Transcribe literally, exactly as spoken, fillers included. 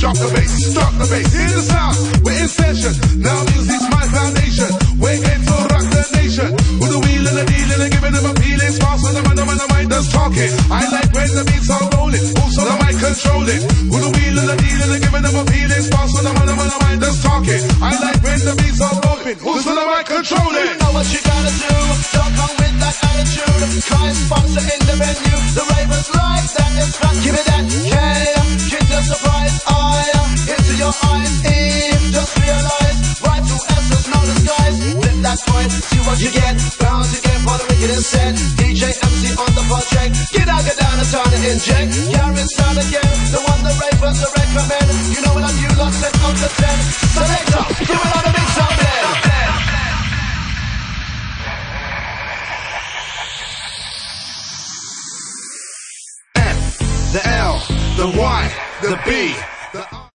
drop the bass, drop the bass. Hear the sound, we're in session. Now music's my foundation. We're here to rock the nation. With the wheel and the deal and giving them a feeling. Fast on the man, the man, the mind that's talking. I like when the beats are rolling. Also the mic controlling. With the wheel and the deal and giving them a feeling. Fast on the man, the man, the mind that's talking. I like when the beats are rolling. Also the mic controlling. You know what you gotta do. Don't come with that attitude. Kind sponsor in the venue. The ravers like that. It's fun. Give it that K. Get the surprise eye into your eyes. Eve, just realize. Right to S's, no disguise. Flip that coin, see what you get. Bounce again for the wicked and set. D J M C on the project. Get out, get down and turn it inject. Carry sound again. The one the ravers to recommend. You know what I'm you lot set up the ten. Selector, give it on.